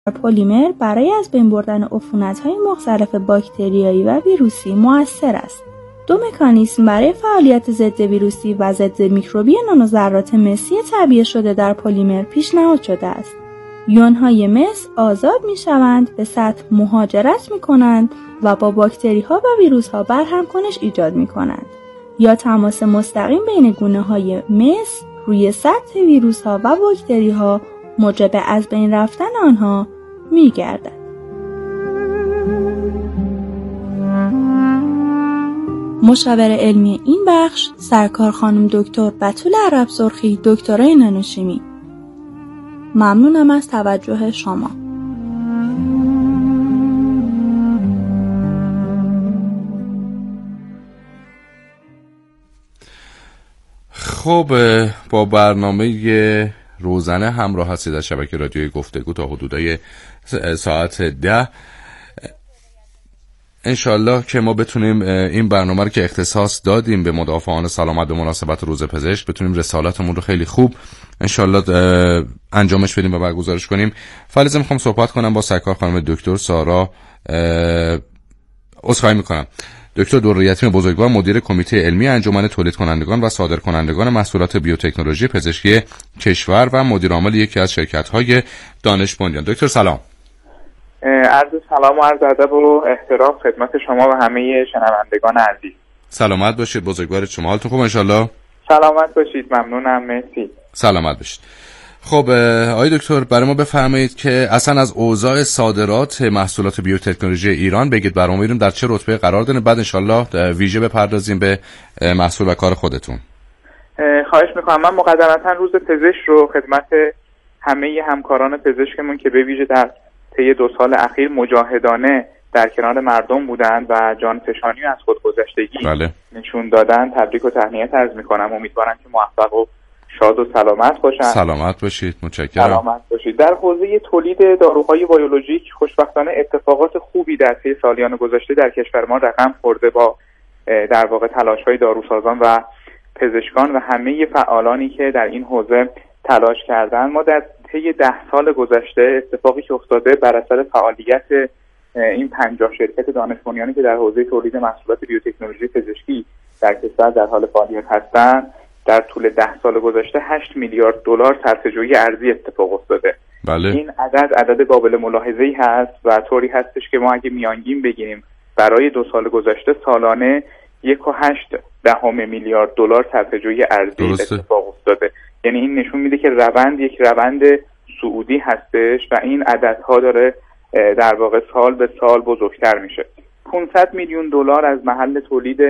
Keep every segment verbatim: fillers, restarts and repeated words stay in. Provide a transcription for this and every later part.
پلیمر برای از بین بردن عفونت‌های مختلف باکتریایی و ویروسی مؤثر است. دو مکانیزم برای فعالیت ضد ویروسی و ضد میکروبی نانوذرات مسی تبیه شده در پلیمر پیشنهاد شده است. یون‌های مس آزاد می‌شوند، به سطح مهاجرت می‌کنند و با باکتری‌ها و ویروس‌ها برهمکنش ایجاد می‌کنند یا تماس مستقیم بین گونه‌های مس روی سطح ویروس‌ها و باکتری‌ها موجب از بین رفتن آنها می‌گردد. مشاور علمی این بخش سرکار خانم دکتر بتول عرب سرخی، دکترای نانوشیمی. ممنونم از توجه شما. خب با برنامه روزانه همراه هستید از شبکه رادیوی گفتگو تا حدودای ساعت ده. انشالله که ما بتونیم این برنامه رو که اختصاص دادیم به مدافعان سلامت به مناسبت روز پزشک بتونیم رسالتمون رو خیلی خوب انشالله انجامش بدیم و برگزارش کنیم. فریضه میخوام صحبت کنم با سرکار خانم دکتر سارا عذرخواهی میکنم دکتر دور یتیم بزرگوار، مدیر کمیته علمی انجمن تولید کنندگان و صادرکنندگان محصولات بیوتکنولوژی پزشکی کشور و مدیر عامل یکی از شرکت‌های دانش بنیان. دکتر سلام. عرض سلام و عرض ادب و احترام خدمت شما و همه شنوندگان عزیز. سلامت باشید بزرگوار شما، حالتون خوب انشالله؟ سلامت باشید، ممنونم، مرسی. سلامت باشید. خب آقای دکتر برای ما بفرمایید که اصلا از اوضاع صادرات محصولات بیوتکنولوژی ایران بگید، برام میریم در چه رتبه قرار داره، بعد انشالله ویژه بپردازیم به محصول و کار خودتون. خواهش میکنم. من مقدمتا روز پزشک رو خدمت همه همکاران پزشکمون که به ویژه در طی دو سال اخیر مجاهدانه در کنار مردم بودند و جانفشانی از خودگذشتگی بله. نشون دادن تبریک و تهنیت عرض میکنم. امیدوارم که موفق و شاد و سلامت باشن. سلامت باشید، متشکرم. سلامت باشید. در حوزه تولید داروهای بیولوژیک خوشبختانه اتفاقات خوبی در طی سالیان گذشته در کشور ما رقم خورده با در واقع تلاش‌های داروسازان و پزشکان و همه فعالانی که در این حوزه تلاش کردن. ما در طی ده سال گذشته اتفاقی که افتاده بر اثر فعالیت این پنجاه شرکت دانش بنیانی که در حوزه تولید محصولات بیوتکنولوژی پزشکی در کشور در حال فعالیت هستند، در طول ده سال گذشته هشت میلیارد دلار صرفه‌جویی ارزی اتفاق افتاده. بله. این عدد عدد قابل ملاحظه‌ای هست و طوری هستش که ما اگه میانگین بگیریم برای دو سال گذشته سالانه یک و هشت دهم میلیارد دلار صرفه‌جویی ارزی اتفاق افتاده. یعنی این نشون میده که روند یک روند صعودی هستش و این عددها داره در واقع سال به سال بزرگتر میشه. پانصد میلیون دلار از محل تولید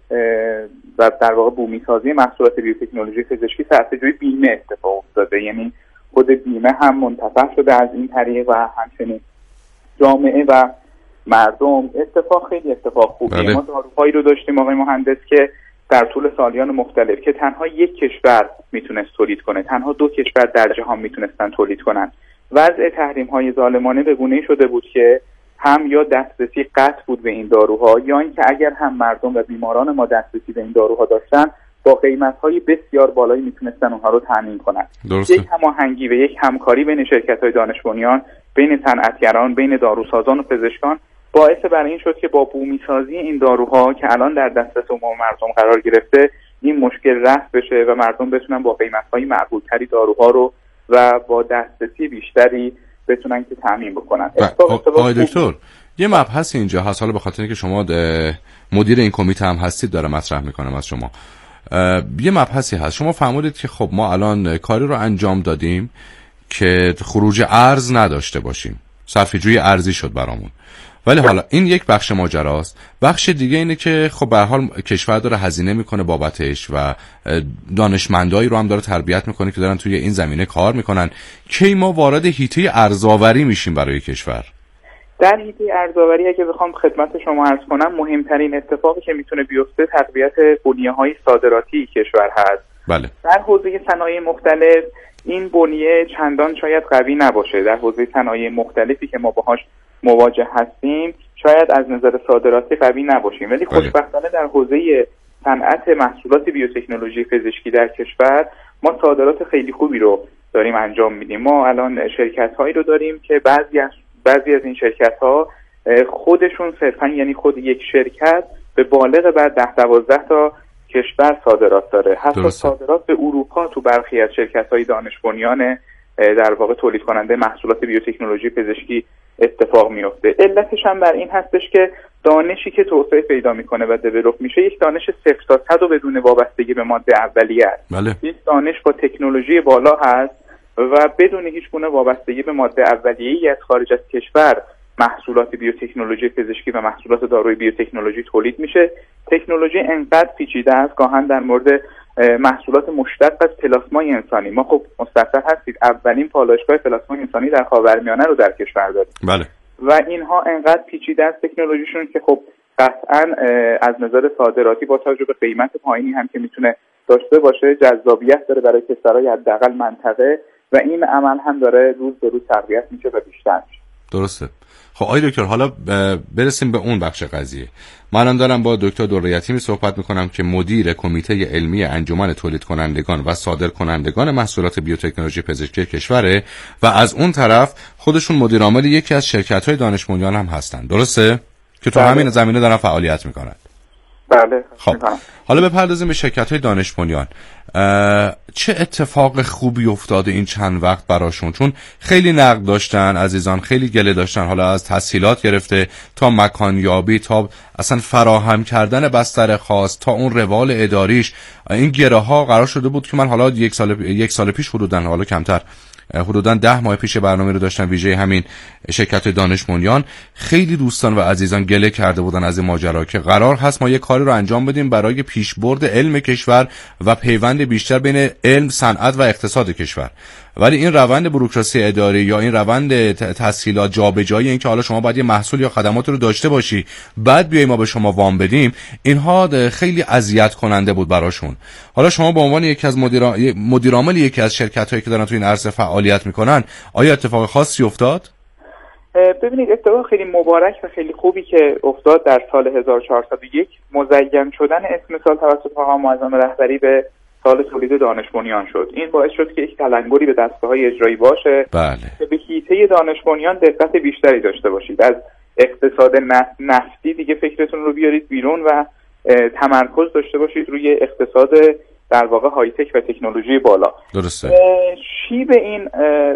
و در واقع بومیسازی محصولات بیوتکنولوژی پزشکی صرفه‌جویی بیمه اتفاق افتاده. یعنی خود بیمه هم منتفع شده از این طریق و همچنین جامعه و مردم. اتفاق خیلی اتفاق خوبیه. بله. ما داروهایی رو داشتیم آقای مهندس که در طول سالیان مختلف که تنها یک کشور میتونست تولید کنه، تنها دو کشور در جهان میتونستن تولید کنن. وضع تحریم‌های ظالمانه به گونه‌ای شده بود که هم یا دسترسی قطع بود به این داروها یا اینکه اگر هم مردم و بیماران ما دسترسی به این داروها داشتن با قیمت‌های بسیار بالایی میتونستن اونها رو تامین کنن. درسته. یک هماهنگی و یک همکاری بین شرکت‌های دانش بنیان، بین صنعتگران، بین داروسازان و پزشکان باعث بر این شد که با بومیسازی این داروها که الان در دسترس عموم مردم قرار گرفته این مشکل رفع بشه و مردم بتونن با قیمت‌های معقول‌تری داروها رو و با دسترسی بیشتری بتونن که تامین بکنن. آقای دکتر یه مبحث اینجا هست، حالا به خاطر اینکه شما مدیر این کمیته هم هستید داره مطرح میکنم از شما. یه مبحثی هست، شما فرمودید که خب ما الان کاری رو انجام دادیم که خروج ارز نداشته باشیم، صرفه‌جویی ارزی شد برامون، ولی حالا این یک بخش ماجراست. بخش دیگه اینه که خب به هر حال کشور داره هزینه میکنه بابتش و دانشمندایی رو هم داره تربیت میکنه که دارن توی این زمینه کار میکنن. کی ما وارد حیطه ارزآوری میشیم برای کشور؟ در حیطه ارزآوری اگه بخوام خدمت شما عرض کنم، مهمترین اتفاقی که میتونه بیفته تقویت بنیه‌های صادراتی کشور هست. بله. در حوزه صنایع مختلف این بنیه چندان شاید قوی نباشه. در حوزه صنایع مختلفی که ما باهاش مواجه هستیم شاید از نظر صادراتی قوی نباشیم، ولی خوشبختانه در حوزه صنعت محصولات بیوتکنولوژی پزشکی در کشور ما صادرات خیلی خوبی رو داریم انجام میدیم. ما الان شرکت هایی رو داریم که بعضی از بعضی از این شرکت ها خودشون صرفا، یعنی خود یک شرکت به بالغ بر ده دوازده تا کشور صادرات داره. حتی درسته. صادرات به اروپا تو برخی از شرکت های دانش بنیان در واقع تولید کننده محصولات بیوتکنولوژی پزشکی اتفاق میفته. علتش هم بر این هستش که دانشی که توسعه پیدا میکنه و دیولپ میشه یک دانش صفر تا صد و بدون وابستگی به ماده اولیه است. بله. یک دانش با تکنولوژی بالا هست و بدون هیچ گونه وابستگی به ماده اولیه‌ای از خارج از کشور محصولات بیوتکنولوژی پزشکی و محصولات داروی بیوتکنولوژی تولید میشه. تکنولوژی انقدر پیچیده است، گاهن در مورد محصولات مشتق از پلاسمای انسانی، ما خب مستحضر هستید اولین پالایشگاه پلاسمای انسانی در خاورمیانه رو در کشور داریم. بله. و اینها انقدر پیچیده است تکنولوژیشون که خب قطعاً از نظر صادراتی با توجه به قیمت پایینی هم که میتونه داشته باشه جذابیت داره برای کشورهای حداقل منطقه و این عمل هم داره روز به روز تقویت میشه و بیشتر میشه. درسته. خب آقای دکتر، حالا برسیم به اون بخش قضیه. من دارم با دکتر در یتیمی صحبت میکنم که مدیر کمیته علمی انجمن تولید کنندگان و صادر کنندگان محصولات بیوتکنولوژی پزشکی کشوره و از اون طرف خودشون مدیر عامل یکی از شرکت‌های دانش بنیان هم هستن. درسته؟ که تو بله. همین زمینه دارن فعالیت میکنن. بله. خب حالا بپردازیم به شرکت‌های دانش بنیان. چه اتفاق خوبی افتاده این چند وقت براشون؟ چون خیلی نقد داشتن عزیزان، خیلی گله داشتن، حالا از تسهیلات گرفته تا مکانیابی تا اصلا فراهم کردن بستر خاص تا اون روال اداریش. این گره ها قرار شده بود که من حالا یک سال یک سال پیش حدوداً، حالا کمتر، حدوداً ده ماه پیش برنامه رو داشتم ویژه همین شرکت دانش بنیان. خیلی دوستان و عزیزان گله کرده بودن از این ماجرا که قرار هست ما یک کاری رو انجام بدیم برای پیشبرد علم کشور و پیوند بیشتر بین علم، صنعت و اقتصاد کشور، ولی این روند بوروکراسی اداری یا این روند تسهیلات، جابجایی، این که حالا شما باید یه محصول یا خدمات رو داشته باشی بعد بیای ما به شما وام بدیم، اینها خیلی اذیت کننده بود براشون. حالا شما به عنوان یکی از مدیران مدیر عامل یکی از شرکت‌هایی که دارن تو این عرصه فعالیت میکنن، آیا اتفاق خاصی افتاد؟ ببینید، اتفاق خیلی مبارک و خیلی خوبی که افتاد در سال هزار و چهارصد و یک مزین شدن اسم سال توسط آقای معظم رهبری به سال تولید دانش بنیان شد. این باعث شد که یک تلنگری به دستگاه‌های اجرایی باشه بله. که به حیطه دانش بنیان دقت بیشتری داشته باشید. از اقتصاد نفتی دیگه فکرتون رو بیارید بیرون و تمرکز داشته باشید روی اقتصاد در واقع های تک و تکنولوژی بالا. درسته. شیب این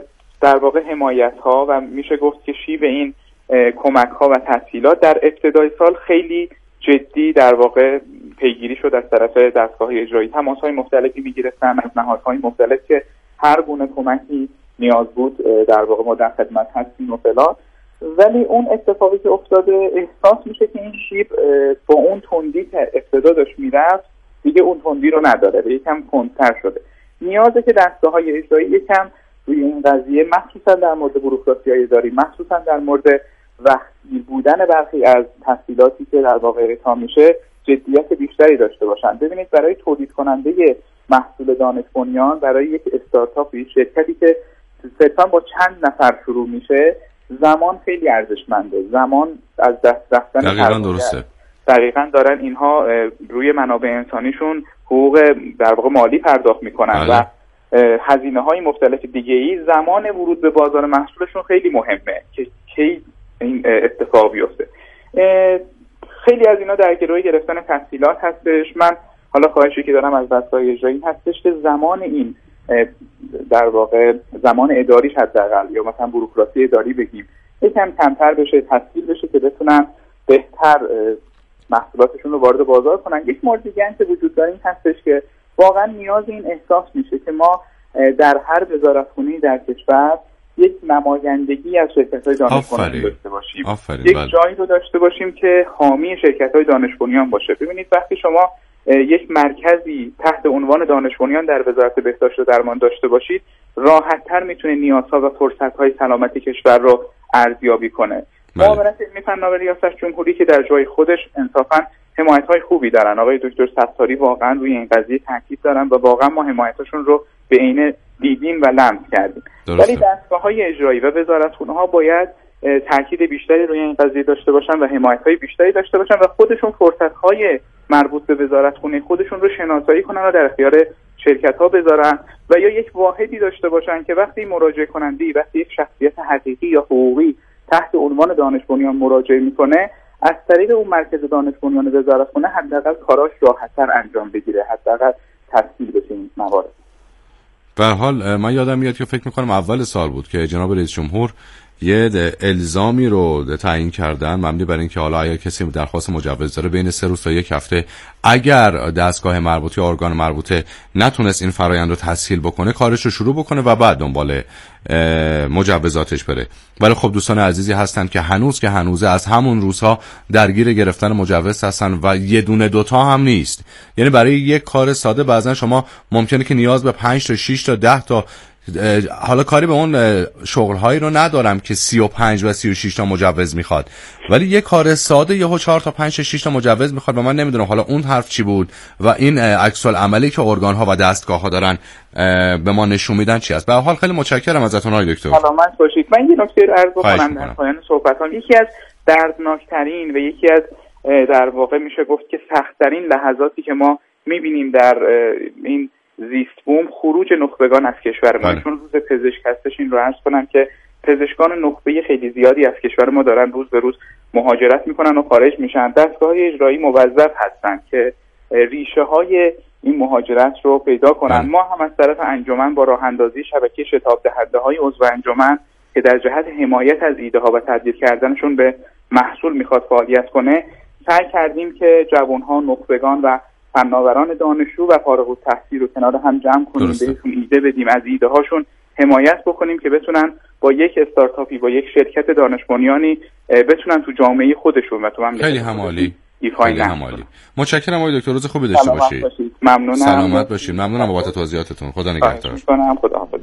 در واقع حمایت ها و میشه گفت که شیب این کمک ها و تسهیلات در ابتدای سال خیلی جدی در واقع پیگیری شد از طرف دستگاه‌های اجرایی. تماس‌های مختلفی می‌گرفتن از نهادهای مختلف که هر گونه کمکی نیاز بود در واقع ما در خدمت هستیم و فلان. ولی اون اتفاقی که افتاده احساس میشه که این شیب با اون تندی که ابتدا داشت میرفت دیگه اون تندی رو نداره و یکم کندتر شده. نیازه که دستگاه‌های اجرایی یکم روی این قضیه، مخصوصا در مورد بوروکراسی‌های اداری، مخصوصا در مورد وقتی بودن برخی از تسهیلاتی که در واقع اعطا میشه، جدیت بیشتری داشته باشن. ببینید، برای تولید کننده محصول دانش بنیان، برای یک استارتاپ، یک شرکتی که صرفا با چند نفر شروع میشه، زمان خیلی ارزشمنده. زمان از دست رفتن دقیقاً درسته. دقیقاً دارن اینها روی منابع انسانیشون حقوق در واقع مالی پرداخت میکنن و هزینه های مختلف دیگه ای. زمان ورود به بازار محصولشون خیلی مهمه که کی این اتفاق بیفته. خیلی از اینا در گروه گرفتن تسهیلات هستش. من حالا خواهشی که دارم از دستگاه اجرایی هستش که زمان این در واقع زمان اداریش حداقل، یا مثلا بوروکراسی اداری بگیم، یکم کمتر بشه، تسهیل بشه که بتونن بهتر محصولاتشون رو وارد بازار کنن. یک مورد دیگه که وجود داره این هستش که واقعا نیاز این احساس میشه که ما در هر وزارتخونه‌ای در کشور یک نمایندگی از شرکت‌های دانش بنیان داشته باشیم. آفرین. یک بله. جایی رو داشته باشیم که حامی شرکت‌های دانش بنیان باشه. ببینید، وقتی شما یک مرکزی تحت عنوان دانش بنیان در وزارت بهداشت و درمان داشته باشید، راحت‌تر میتونه نیازها و فرصت‌های سلامتی کشور رو ارزیابی کنه. معاونت علمی فناوری ریاست جمهوری که در جای خودش انصافاً حمایت‌های خوبی دارن، آقای دکتر ستاری واقعا روی این قضیه تاکید دارن و واقعا ما حمایتشون رو به عین دیدیم و لمس کردیم. ولی دستگاه‌های اجرایی و وزارتخونه‌ها باید تاکید بیشتری روی این قضیه داشته باشن و حمایت‌های بیشتری داشته باشن و خودشون فرصت‌های مربوط به وزارتخونه خودشون رو شناسایی کنن و در اختیار شرکت‌ها بذارن و یا یک واحدی داشته باشن که وقتی مراجعه کننده‌ای، وقتی یک شخصیت حقیقی یا حقوقی تحت عنوان دانش بنیان مراجعه میکنه، از طریق اون مرکز دانش بنیان وزارتخونه حداقل کاراش راحت‌تر انجام بگیره، حداقل تسهیل بشه این موارد. به هر حال من یادم میاد که فکر میکنم اول سال بود که جناب رئیس جمهور یه الزامی رو تعیین کردن مبنی بر اینکه حالا اگر کسی درخواست مجوز داره بین سه روز تا یک هفته اگر دستگاه مربوطه یا ارگان مربوطه نتونست این فرآیند رو تسهیل بکنه کارش رو شروع بکنه و بعد دنبال مجوزاتش بره. ولی خب دوستان عزیزی هستن که هنوز که هنوزه از همون روزها درگیر گرفتن مجوز هستن و یه دونه دوتا هم نیست. یعنی برای یک کار ساده بعضا شما ممکنه که نیاز به پنج تا شش تا ده تا، حالا کاری به اون شغل‌هایی رو ندارم که سی و پنج و سی و شش تا مجوز میخواد، ولی یه کار ساده یهو چهار تا پنج تا شش تا مجوز میخواد و من نمیدونم حالا اون حرف چی بود و این عکس العملی که ارگان‌ها و دستگاه‌ها دارن به ما نشون میدن چی است. به هر حال خیلی متشکرم ازتون آقای دکتر. سلامت باشید. من یه نکته رو عرض بکنم در پایان صحبتام. یکی از دردناکترین و یکی از در واقع میشه گفت که سخت‌ترین لحظاتی که ما میبینیم در این زیست بوم خروج نخبگان از کشور ما. چون روز پزشک هستش این رو عرض کنم که پزشکان نخبه خیلی زیادی از کشور ما دارن روز به روز مهاجرت میکنن و خارج میشن. دستگاه‌های اجرایی موظف هستن که ریشه های این مهاجرت رو پیدا کنن. ما هم از طرف انجمن با راه اندازی شبکه شتاب دهنده های عضو انجمن که در جهت حمایت از ایده ها و تبدیل کردنشون به محصول میخواد فعالیت کنه سعی کردیم که جوانها، نخبگان و فناوران دانشجو و فارغ التحصیل رو کنار هم جمع کنیم، بهشون ایده بدیم، از ایده هاشون حمایت بکنیم که بتونن با یک استارتاپی، با یک شرکت دانش بنیانی بتونن تو جامعه خودشون و تو مملکت خیلی همالی خیلی همالی. متشکرم آقای دکتر، روز خوبی داشته باشید. ممنونم. سلامت باشید. ممنونم بابت توضیحاتتون. خدا نگهدار. خدا حافظ.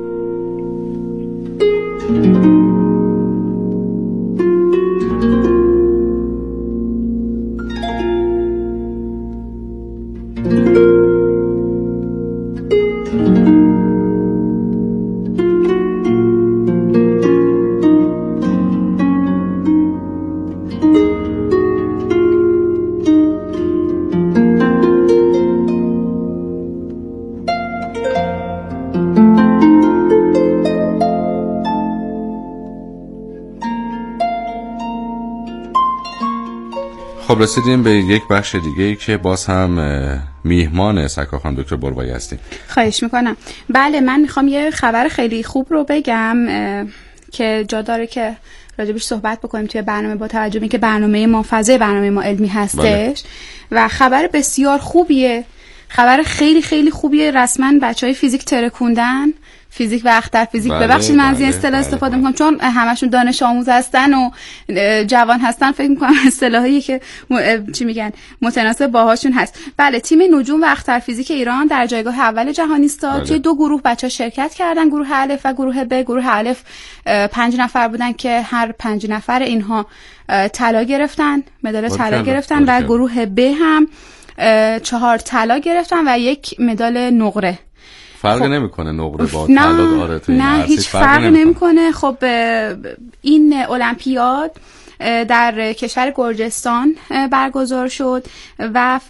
خب رسیدیم به یک بخش دیگه ای که باز هم میهمان سکا خانم دکتر بروایی هستیم. خواهش میکنم. بله، من میخوام یه خبر خیلی خوب رو بگم که جا داره که راجبش صحبت بکنیم توی برنامه، با توجه به اینکه برنامه ما فضای برنامه ما علمی هستش. بله. و خبر بسیار خوبیه، خبر خیلی خیلی خوبیه. رسما بچهای فیزیک ترکوندن، فیزیک و اختر فیزیک. بله، ببخشید من از این اصطلاح بله، استفاده میکنم چون همشون دانش آموز هستن و جوان هستن، فکر میکنم اصطلاحی که م... چی میگن متناسب باهاشون هست. بله، تیم نجوم و اختر فیزیک ایران در جایگاه اول جهانی استاد. توی دو گروه بچه‌ها شرکت کردن، گروه الف و گروه ب. گروه الف پنج نفر بودن که هر پنج نفر اینها طلا گرفتن، مدال طلا گرفتن و گروه ب هم چهار طلا گرفتن و یک مدال نقره. فرق خب نمیکنه نقره با طلا داره تو این نه هیچ فرق, فرق نمیکنه. خب این المپیاد در کشور گرجستان برگزار شد و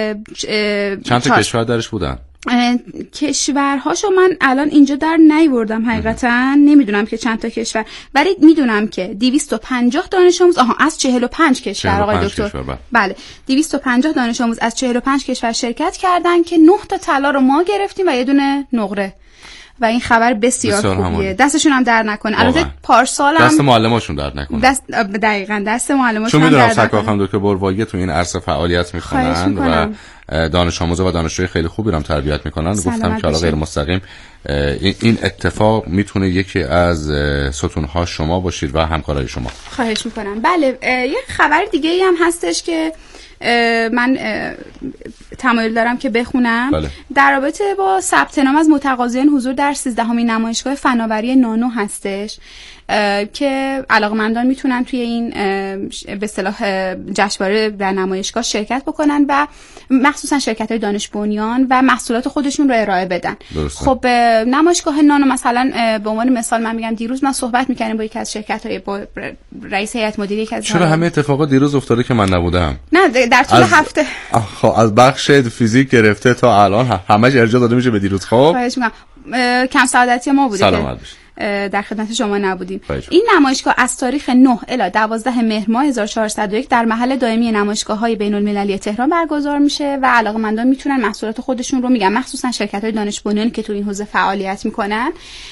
چند تا کشور درش بودن؟ کشورهاشو من الان اینجا در نیوردم حقیقتا، نمیدونم که چند تا کشور، ولی میدونم که دویست و پنجاه دانش آموز آها از چهل و پنج کشور آقای دکتر. بله، دویست و پنجاه دانش آموز از چهل و پنج کشور شرکت کردن که نه تا طلا رو ما گرفتیم و یه دونه نقره و این خبر بسیار, بسیار خوبیه. همون. دستشون هم در نکنه. البته پارسال هم دست معلماشون در نکنه. دست دقیقاً دست معلماشون چون میدونم سکا خانم دکتر بروایی تو این عرصه فعالیت میکنن و دانش آموزا و دانشجوی خیلی خوبی رو هم تربیت میکنن. گفتم که حالا غیر مستقیم این اتفاق میتونه یکی از ستون‌ها شما باشید و همکارای شما. خواهش میکنم. بله، یه خبر دیگه ای هم هستش که من تمایل دارم که بخونم. بله. در رابطه با ثبت نام از متقاضیان حضور در سیزدهمین نمایشگاه فناوری نانو هستش. که علاقه‌مندان میتونن توی این به اصطلاح جشنواره در نمایشگاه شرکت بکنن و مخصوصا شرکت‌های دانش بنیان و محصولات خودشون رو ارائه بدن. درسته. خب نمایشگاه نانو مثلا به عنوان مثال من میگم دیروز من صحبت می‌کردم با یکی از شرکت‌های با رئیس هیئت مدیره یکی از چرا همه اتفاقات دیروز افتاده که من نبودم؟ نه در طول از... هفته خب از بخش فیزیک گرفته تا الان همش ارجاع داده میشه به دیروز. خب خواهش می‌کنم. کم سعادتی ما بوده سلامت که در خدمت شما نبودیم. باید. این نمایشگاه از تاریخ نه الی دوازده مهر ماه هزار و چهارصد و یک در محل دائمی نمایشگاه‌های بین‌المللی تهران برگزار میشه و علاقه‌مندان میتونن محصولات خودشون رو میگم مخصوصا شرکت‌های دانش بنیانی که تو این حوزه فعالیت میکنن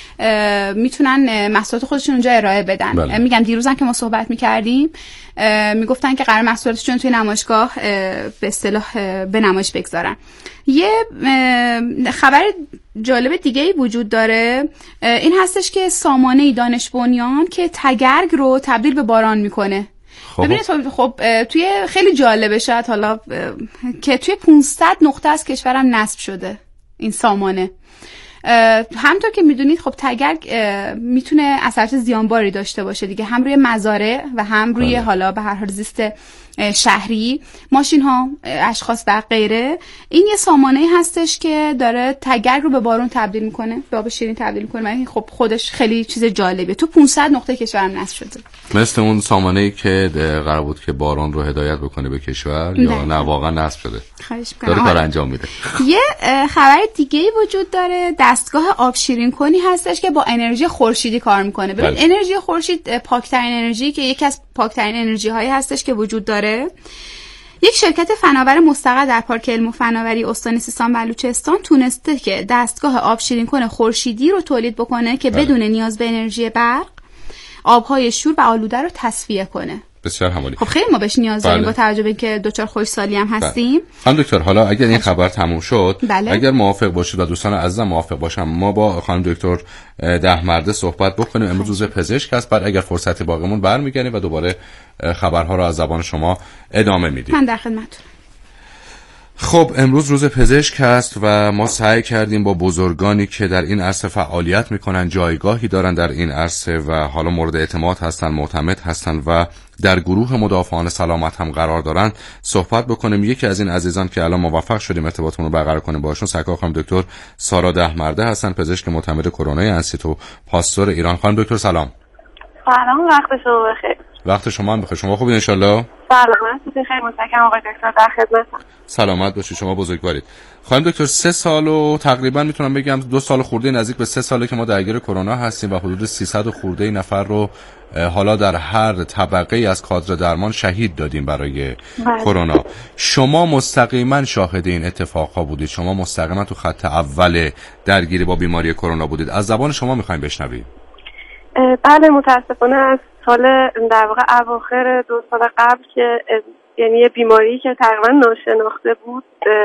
میتونن محصولات خودشون اونجا ارائه بدن. بله. میگم دیروزم که ما صحبت میکردیم میگفتن که قرار محصولاتشون توی نمایشگاه به اصطلاح به نمایش بگذارن. یه خبر جالب دیگه ای وجود داره، این هستش که سامانه دانش بنیان که تگرگ رو تبدیل به باران میکنه. خب. ببینید خب توی خیلی جالبه شاید حالا که توی پانصد نقطه از کشورم نصب شده این سامانه. همونطور که میدونید خب تگرگ میتونه اثرات زیانباری داشته باشه دیگه، هم روی مزارع و هم روی حالا به هر حال زیست شهری، ماشین ها، اشخاص و غیره. این یه سامانه هستش که داره تگرگ رو به بارون تبدیل میکنه، به آب شیرین تبدیل میکنه. این خب خودش خیلی چیز جالبه. تو پانصد نقطه کشورم نصب شده. مثل اون سامانه‌ای که قرار بود که باران رو هدایت بکنه به کشور ده. یا نه واقعا نصب شده؟ خواهش می‌کنم. داره کار انجام میده. یه خبر دیگه وجود داره، دستگاه آب شیرین کنی هستش که با انرژی خورشیدی کار میکنه. ببین انرژی خورشید پاکترین انرژی که یکی از پاکترین انرژی هایی هستش که وجود داره. یک شرکت فناور مستقر در پارک علم و فناوری استان سیستان و بلوچستان تونسته که دستگاه آب شیرین کن خورشیدی رو تولید بکنه که بله. بدون نیاز به انرژی برق آبهای شور و آلوده رو تصفیه کنه. بسیار همالی. خب خیلی ما بهش نیاز داریم بله. با توجه به اینکه دچار خشکسالی هم هستیم. خانم دکتر حالا اگر این خبر تموم شد بله. اگر موافق باشید و دوستان عزیزم موافق باشم ما با خانم دکتر دهمرده صحبت بکنیم. امروز روز پزشک است، بعد اگر فرصتی باقیمون برمیگردیم و دوباره خبرها رو از زبان شما ادامه میدیم. من در خدمتتونم. خب امروز روز پزشک است و ما سعی کردیم با بزرگانی که در این عرصه فعالیت میکنن، جایگاهی دارن در این عرصه و حالا مورد اعتماد هستن، معتمد هستن و در گروه مدافعان سلامت هم قرار دارن صحبت بکنیم. یکی از این عزیزان که الان موفق شدیم ارتباطمون رو برقرار کنیم باشون سرکار خانم دکتر سارا دهمرده هستن، پزشک معتمد کرونا انستیتو پاستور ایران. خانم دکتر سلام. سلام، وقت شما بخیر. وقت شما هم بخیر. شما خوبید ان شاء الله؟ سلامت باشید. خیلی متشکرم آقای دکتر، در خدمتم. سلامت باشید، شما بزرگوارید. خانم دکتر سه سال و تقریبا میتونم بگم دو سال خورده نزدیک به سه ساله که ما درگیر کرونا هستیم و حدود سیصد خورده نفر رو حالا در هر طبقه از کادر درمان شهید دادیم برای کرونا. شما مستقیما شاهد این اتفاقها بودید، شما مستقیما تو خط اول درگیری با بیماری کرونا بودید. از زبان شما میخوایم بشنویم. بله متاسفانه از سال در واقع اواخر دو سال قبل که یعنی یه بیماری که تقریبا ناشناخته بود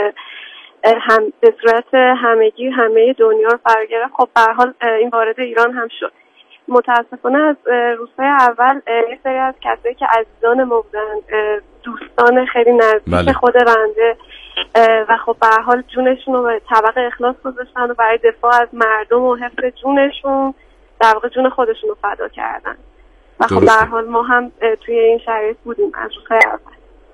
هم به صورت همگی همه دنیا رو فرا گرفت. خب به هر حال این وارد ایران هم شد. متاسفانه از روزهای اول یه سری از کسایی که عزیزان ما بودن، دوستان خیلی نزدیک بله. خود رنده و خب به هر حال جونشون رو به طبق اخلاص گذاشتن و برای دفاع از مردم و حفظ جونشون در واقع جون خودشون رو فدا کردن و خب به هر حال ما هم توی این شرایط بودیم از روزهای اول.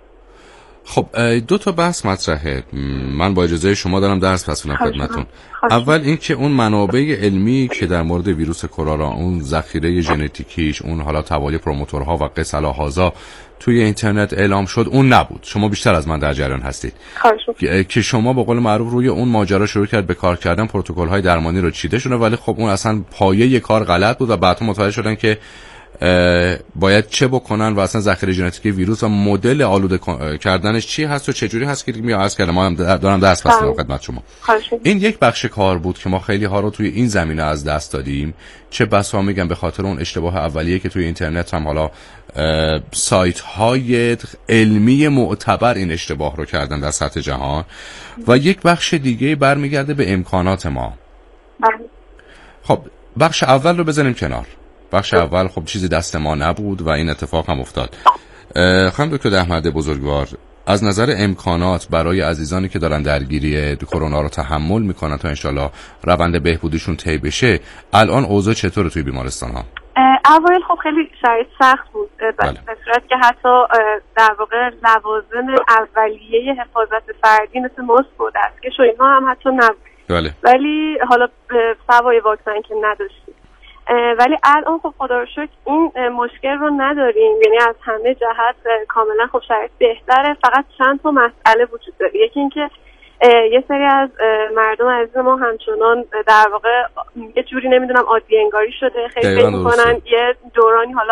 خب دو تا بحث مطرحه، من با اجازه شما دارم درس پس کنم خدمتتون. اول این که اون منابع علمی که در مورد ویروس کرونا، اون ذخیره ژنتیکیش، اون حالا توالای پروموتورها و قصه هازا توی اینترنت اعلام شد، اون نبود. شما بیشتر از من در جریان هستید که شما به قول معروف روی اون ماجرا شروع کرد به کار کردن، پروتکل‌های درمانی رو چیده شده، ولی خب اون اصلا پایه کار غلط بود و بعدا متوجه شدن که باید چه بکنن و اصلا ذخیره ژنتیکی ویروس و مدل آلوده کردنش چی هست و چه جوری هست که میام عرض کردم. ما هم دارم درس پس میدم خدمت شما. این یک بخش کار بود که ما خیلی ها رو توی این زمینه از دست دادیم، چه بسا میگم به خاطر اون اشتباه اولیه که توی اینترنت هم حالا سایت های علمی معتبر این اشتباه رو کردن در سطح جهان، و یک بخش دیگه برمیگرده به امکانات ما. خب بخش اول رو بزنیم کنار. بخش اول خب چیزی دست ما نبود و این اتفاق هم افتاد. خانم دکتر دهمرده بزرگوار، از نظر امکانات برای عزیزانی که دارن درگیری کرونا رو تحمل میکنن تا انشالله روند بهبودیشون طی بشه، الان اوضاع چطوره توی بیمارستان ها؟ اوایل خب خیلی شرایط سخت بود به صورت که حتی در واقع لوازم اولیه حفاظت فردی مثل ماسک و دستکش و اینها هم حتی نبود. بله. ولی حالا سوای واکسن که نداشتیم، ولی الان خب خدا رو شکر این مشکل رو نداریم، یعنی از همه جهت کاملا خب شرایط بهتره. فقط چند تا مسئله وجود داره. یکی این که یه سری از مردم عزیز ما همچنان در واقع یه جوری نمیدونم عادی انگاری شده، خیلی فکر میکنن یه دورانی حالا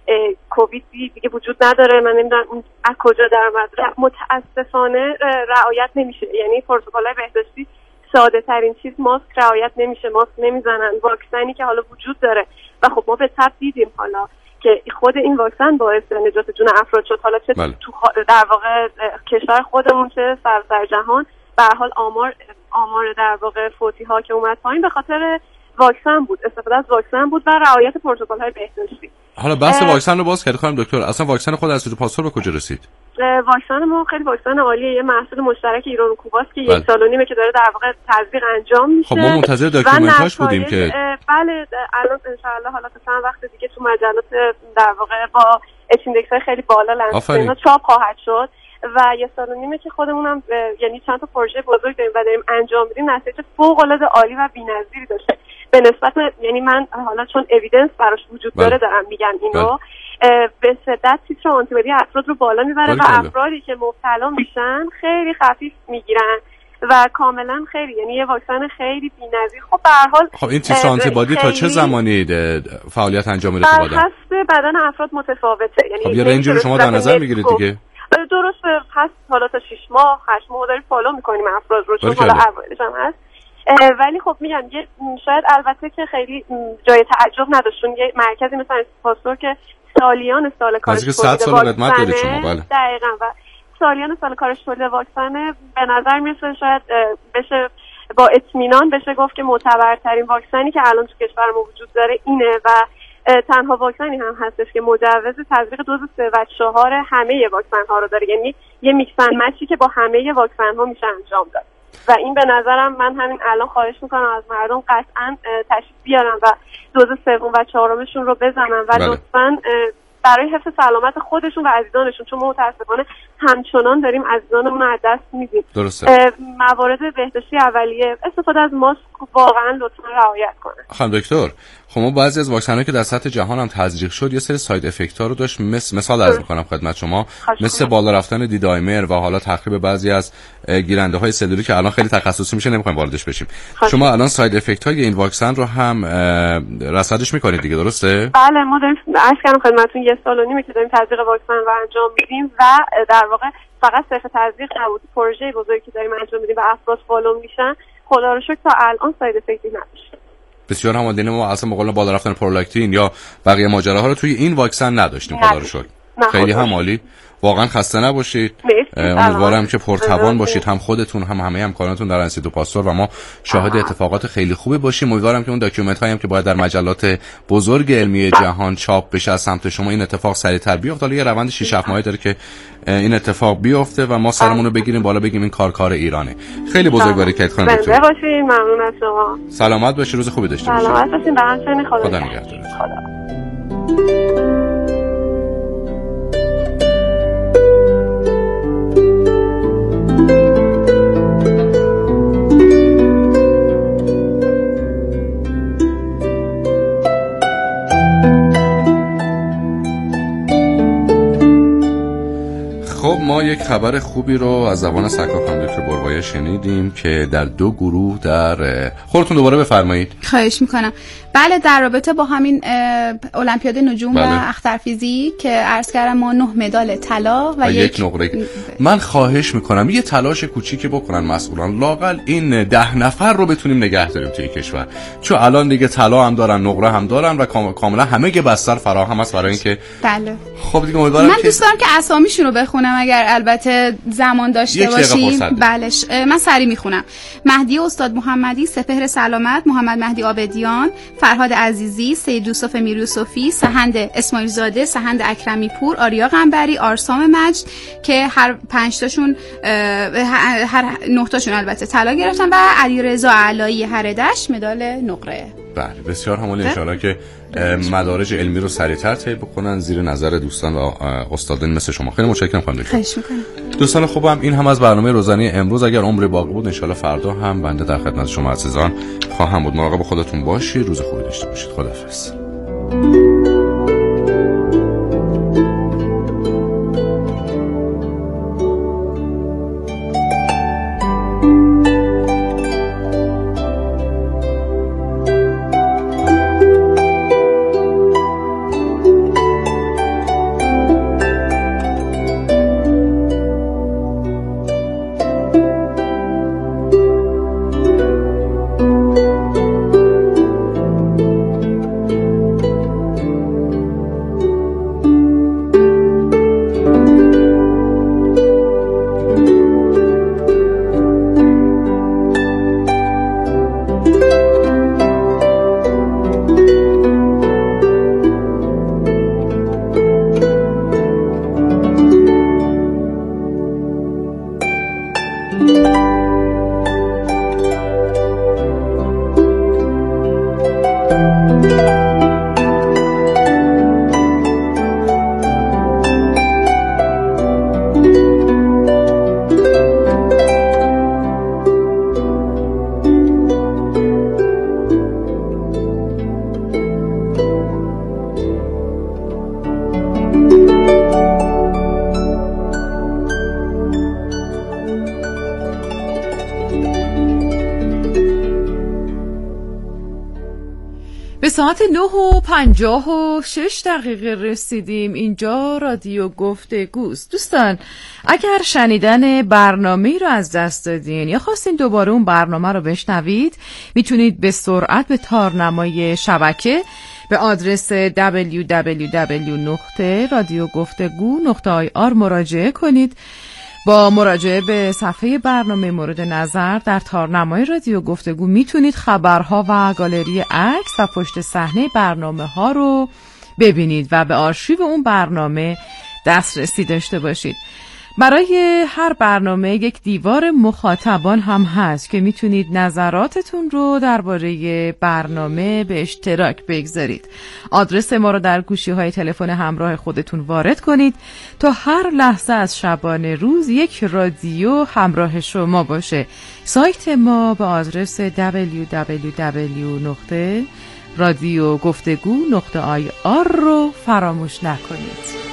کووید دیگه وجود نداره، من نمیدونم اون از کجا در اومد. متاسفانه رعایت نمیشه، یعنی پروتکل‌های بهداشتی ساده ترین چیز ماسک رعایت نمیشه، ماسک نمیزنن. واکسنی که حالا وجود داره و خب ما به تبع دیدیم حالا که خود این واکسن باعث نجات جون افراد شد، حالا چه بله. تو در واقع کشور خودمون چه سراسر جهان. به هر حال آمار آمار در واقع فوتی ها که اومد پایین به خاطر واکسن بود، استفاده از واکسن بود و رعایت پروتکل های بهداشتی. حالا بحث واکسن رو باز کردید خانم دکتر، اصلا واکسن خود از پاسور به کجا رسید؟ واکسن ما خیلی واکسن عالیه، یه محصول مشترک ایران و کوباست که یک سال و نیمه که داره در واقع تزریق انجام میشه. خب ما منتظر داکیومنتاش بودیم که بله الان ان شاء الله حالا تا چند وقت دیگه تو مجلات در واقع با اچ ایندکس های خیلی بالا لنس چاپ خواهد شد و یه سال و نیمه که خودمونم یعنی چند تا پروژه بزرگ داریم و داریم انجام میدیم، نتایج فوق العاده عالی و بی‌نظیری داشته به نسبت، یعنی من حالا چون اوییدنس براش وجود داره دارم میگم اینو، به شدت تیتر آنتیبادی افراد رو بالا میبره و افرادی که مبتلا میشن خیلی خفیف میگیرن و کاملا خیلی، یعنی یه واکسن خیلی بی‌نظیر. خب به هر حال خب این تیتر آنتیبادی تا چه زمانی فعالیت انجام میده تو بدن؟ بر حسب بدن افراد متفاوته، یعنی خب یه رنجی رو شما در نظر میگیرید دیگه؟ درسته، هست حالا تا شش ماه هشت ماه داریم فالو میکنیم افراد رو، چون حالا اوایلش هم هست. ولی خب میگم یه شاید البته که خیلی جای تعجب نداشت، چون یه مرکزی مثلا پاسور که سالیان سال کارش تولید واکسن بله. دقیقاً و سالیان سال کارش تولید واکسن به نظر میرسه شاید بشه با اطمینان بشه گفت که معتبرترین واکسنی که الان تو کشور ما وجود داره اینه و تنها واکسنی هم هستش که مجوز تزریق دوز سه و چهار همه واکسن ها رو داره، یعنی یه میکسن مچی که با همه واکسن ها میشه انجام داد و این به نظرم من همین الان خواهش میکنم از مردم قطعا تشریف بیارن و دوز سوم و چهارمشون رو بزنن و لطفاً برای حفظ سلامت خودشون و عزیزانشون، چون ما متاسفانه همچنان داریم عزیزانمون رو از دست میدیم. درسته. موارد بهداشتی اولیه استفاده از ماسک واقعا لطفا رعایت کنه. خانم دکتر، خب ما بعضی از واکسن‌هایی که در سطح جهان هم تزریق شد یه سری ساید افکت‌ها رو داشت، مثل مثال عرض می‌کنم خدمت شما، مثل بالا رفتن دی دایمر و حالا تخریب بعضی از گیرنده‌های سلولی که الان خیلی تخصصی میشه نمی‌خوایم واردش بشیم. شما الان ساید افکت‌های این واکسن رو هم رصدش می‌کنید دیگه، درسته؟ بله، ما داریم عرض کردم خدمتتون یه سال و نیمه که داریم تزریق واکسن رو انجام میدیم و در واقع فقط صرف تزریق نبود، پروژه بزرگی که داریم انجام میدیم و افراد فالو میشن. خدا رو شکر تا الان ساید افکتی نداشته. بسیار هماندینه ما اصلا مقابل بالا رفتن پرولاکتین یا بقیه ماجراها رو توی این واکسن نداشتیم. خدا رو شکر. خیلی هم عالی. واقعا خسته نباشید. امیدوارم که پرتوان باشید، هم خودتون هم همه همکارانتون در انستیتو پاستور و ما شاهد اتفاقات خیلی خوبی باشیم. امیدوارم که اون داکیومنت هایی هم که باید در مجلات بزرگ علمی جهان چاپ بشه از سمت شما این اتفاق سریعتر بیفته. حالا یه روند شش هفت ماهه داره که این اتفاق بیفته و ما سرمون رو بگیریم بالا، بگیم این کار کار ایرانه. خیلی بزرگواری کرد خانم دکتر. زنده باشید. ممنون از شما. سلامت باشید. روز خوبی داشته باشید. سلامت باشید. به همچنین. خدا خدا نگهدار. خدا. خب ما یک خبر خوبی رو از زبان سرکار خانم دکتر بروایی شنیدیم که در دو گروه در خودتون دوباره بفرمایید. خواهش میکنم. بله، در رابطه با همین المپیاد نجوم بله. و اخترفیزی که عرض کردم ما نه مدال طلا و, و یک نقره. من خواهش میکنم یه تلاش کوچیکی بکنن مسئولان، لااقل این ده نفر رو بتونیم نگه داریم توی کشور، چون الان دیگه طلا هم دارن نقره هم دارن و کاملا همه گه بستر فراهم است برای اینکه بله. خب دیگه امیدوارم من دوست دارم که اسامیشون رو بخونم اگر البته زمان داشته باشیم. بله من سری میخونم. مهدی استاد محمدی، سپهر سلامت، محمد مهدی عابدیان، فرهاد عزیزی، سید یوسف میریوسفی، سهند اسماعیل زاده، سهند اکرمی پور، آریا قنبری، آرسام مجد که هر پنج تاشون هر نه تاشون البته طلا گرفتن و علیرضا علایی هردش مدال نقره. بله بسیار همون ان شاء الله که مدارج علمی رو سریعتر طی بکنن زیر نظر دوستان و استادان مثل شما. خیلی متشکرم خانم دکتر. خواهش می‌کنم. دوستان خوبم، این هم از برنامه روزانه امروز. اگر عمر باقی بود ان شاءالله فردا هم بنده در خدمت شما عزیزان خواهم بود. مراقب خودتون باشید، روز خوبی داشته باشید. خداحافظ. ساعت نه و پنجاه و شش دقیقه رسیدیم. اینجا رادیو گفتگوست. دوستان اگر شنیدن برنامه رو از دست دادین یا خواستین دوباره اون برنامه رو بشنوید، میتونید به سرعت به تارنمای شبکه به آدرس دبلیو دبلیو دبلیو نقطه رادیو گفتگو نقطه آی آر مراجعه کنید. با مراجعه به صفحه برنامه مورد نظر در تارنمای رادیو گفتگو میتونید خبرها و گالری عکس و پشت صحنه برنامه ها رو ببینید و به آرشیو اون برنامه دسترسی داشته باشید. برای هر برنامه یک دیوار مخاطبان هم هست که میتونید نظراتتون رو درباره برنامه به اشتراک بگذارید. آدرس ما رو در گوشی های تلفن همراه خودتون وارد کنید تا هر لحظه از شبانه روز یک رادیو همراه شما باشه. سایت ما به آدرس دبلیو دبلیو دبلیو نقطه رادیو گفتگو نقطه آی آر رو فراموش نکنید.